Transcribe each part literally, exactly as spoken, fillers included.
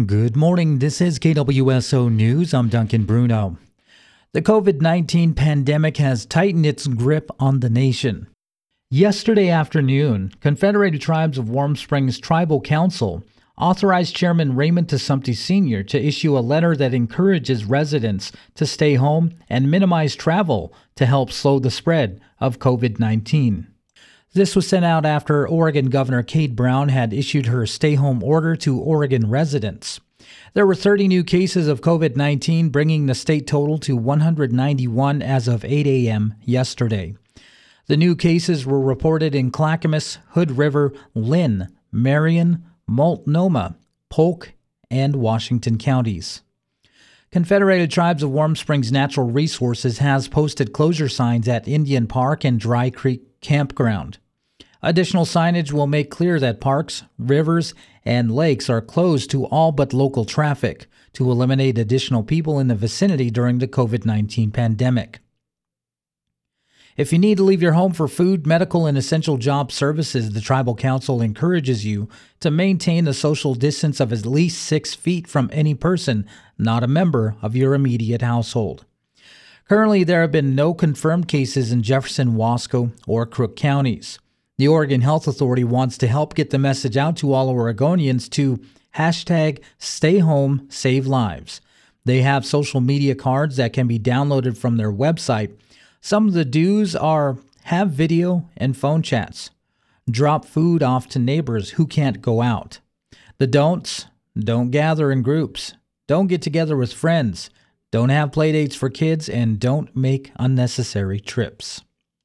Good morning. This is K W S O News. I'm Duncan Bruno. The COVID nineteen pandemic has tightened its grip on the nation. Yesterday afternoon, Confederated Tribes of Warm Springs Tribal Council authorized Chairman Raymond Tasumti Senior to issue a letter that encourages residents to stay home and minimize travel to help slow the spread of COVID nineteen. This was sent out after Oregon Governor Kate Brown had issued her stay-home order to Oregon residents. There were thirty new cases of COVID nineteen, bringing the state total to one hundred ninety-one as of eight a.m. yesterday. The new cases were reported in Clackamas, Hood River, Lynn, Marion, Multnomah, Polk, and Washington counties. Confederated Tribes of Warm Springs Natural Resources has posted closure signs at Indian Park and Dry Creek Campground. Additional signage will make clear that parks, rivers, and lakes are closed to all but local traffic to eliminate additional people in the vicinity during the COVID nineteen pandemic. If you need to leave your home for food, medical, and essential job services, the Tribal Council encourages you to maintain a social distance of at least six feet from any person not a member of your immediate household. Currently, there have been no confirmed cases in Jefferson, Wasco, or Crook counties. The Oregon Health Authority wants to help get the message out to all Oregonians to hashtag stay home, save lives. They have social media cards that can be downloaded from their website. Some of the do's are have video and phone chats. Drop food off to neighbors who can't go out. The don'ts: don't gather in groups. Don't get together with friends. Don't have play dates for kids, and don't make unnecessary trips.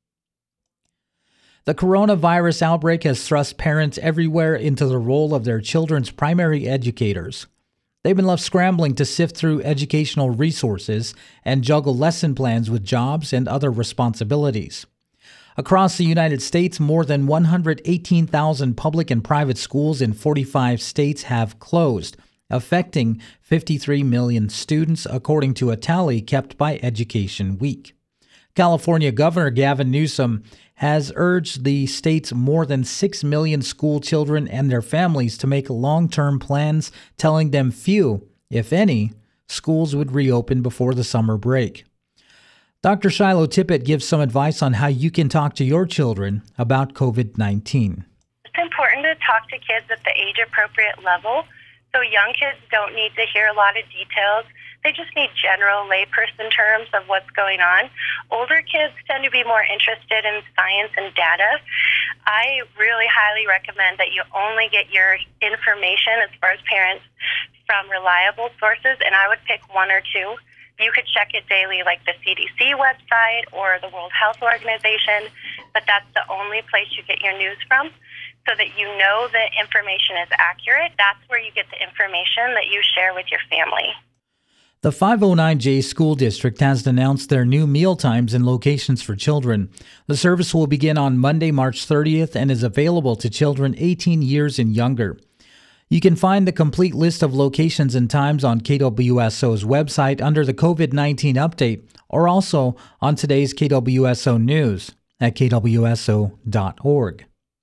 The coronavirus outbreak has thrust parents everywhere into the role of their children's primary educators. They've been left scrambling to sift through educational resources and juggle lesson plans with jobs and other responsibilities. Across the United States, more than one hundred eighteen thousand public and private schools in forty-five states have closed, affecting fifty-three million students, according to a tally kept by Education Week. California Governor Gavin Newsom has urged the state's more than six million school children and their families to make long-term plans, telling them few, if any, schools would reopen before the summer break. Doctor Shiloh Tippett gives some advice on how you can talk to your children about COVID nineteen. It's important to talk to kids at the age-appropriate level, so young kids don't need to hear a lot of details. They just need general layperson terms of what's going on. Older kids tend to be more interested in science and data. I really highly recommend that you only get your information as far as parents from reliable sources, and I would pick one or two. You could check it daily, like the C D C website or the World Health Organization, but that's the only place you get your news from, so that you know the information is accurate. That's where you get the information that you share with your family. The five oh nine J School District has announced their new meal times and locations for children. The service will begin on Monday, March thirtieth, and is available to children eighteen years and younger. You can find the complete list of locations and times on K W S O's website under the COVID nineteen update, or also on today's K W S O News at K W S O dot org.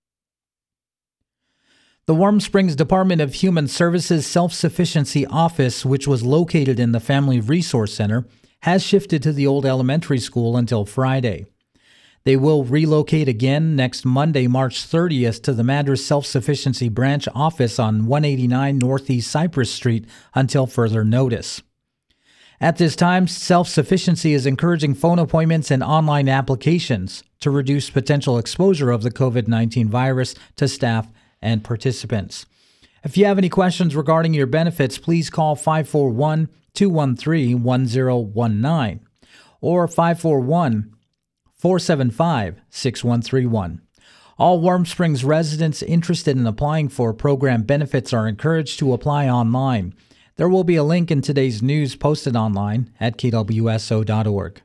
The Warm Springs Department of Human Services Self-Sufficiency Office, which was located in the Family Resource Center, has shifted to the old elementary school until Friday. They will relocate again next Monday, March thirtieth, to the Madras Self-Sufficiency Branch office on one eighty-nine Northeast Cypress Street until further notice. At this time, Self-Sufficiency is encouraging phone appointments and online applications to reduce potential exposure of the COVID nineteen virus to staff and participants. If you have any questions regarding your benefits, please call five four one, two one three, one zero one nine or five four one, four seven five, six one three one. All Warm Springs residents interested in applying for program benefits are encouraged to apply online. There will be a link in today's news posted online at K W S O dot org.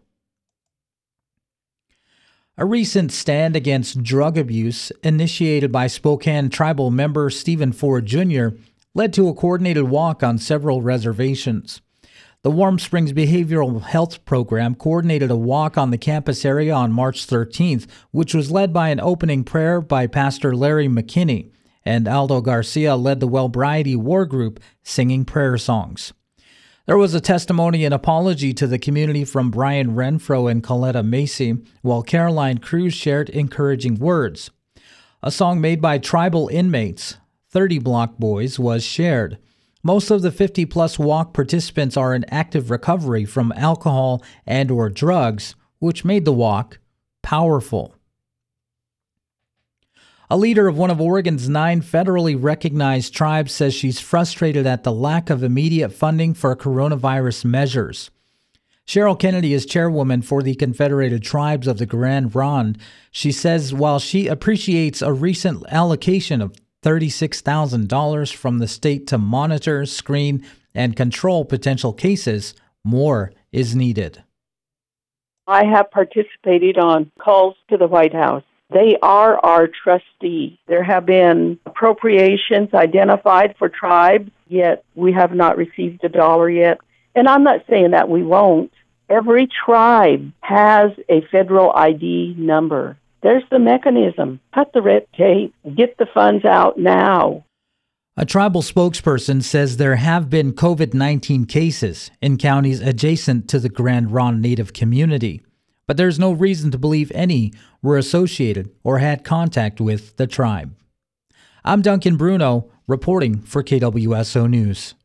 A recent stand against drug abuse initiated by Spokane tribal member Stephen Ford Junior led to a coordinated walk on several reservations. The Warm Springs Behavioral Health Program coordinated a walk on the campus area on March thirteenth, which was led by an opening prayer by Pastor Larry McKinney and Aldo Garcia led the Wellbriety War Group singing prayer songs. There was a testimony and apology to the community from Brian Renfro and Coletta Macy, while Caroline Cruz shared encouraging words. A song made by tribal inmates, thirty Block Boys, was shared. Most of the fifty-plus walk participants are in active recovery from alcohol and or drugs, which made the walk powerful. A leader of one of Oregon's nine federally recognized tribes says she's frustrated at the lack of immediate funding for coronavirus measures. Cheryl Kennedy is chairwoman for the Confederated Tribes of the Grand Ronde. She says while she appreciates a recent allocation of thirty-six thousand dollars from the state to monitor, screen, and control potential cases, more is needed. I have participated on calls to the White House. They are our trustee. There have been appropriations identified for tribes, yet we have not received a dollar yet. And I'm not saying that we won't. Every tribe has a federal I D number. There's the mechanism. Cut the red tape. Get the funds out now. A tribal spokesperson says there have been COVID nineteen cases in counties adjacent to the Grand Ronde Native community, but there's no reason to believe any were associated or had contact with the tribe. I'm Duncan Bruno, reporting for K W S O News.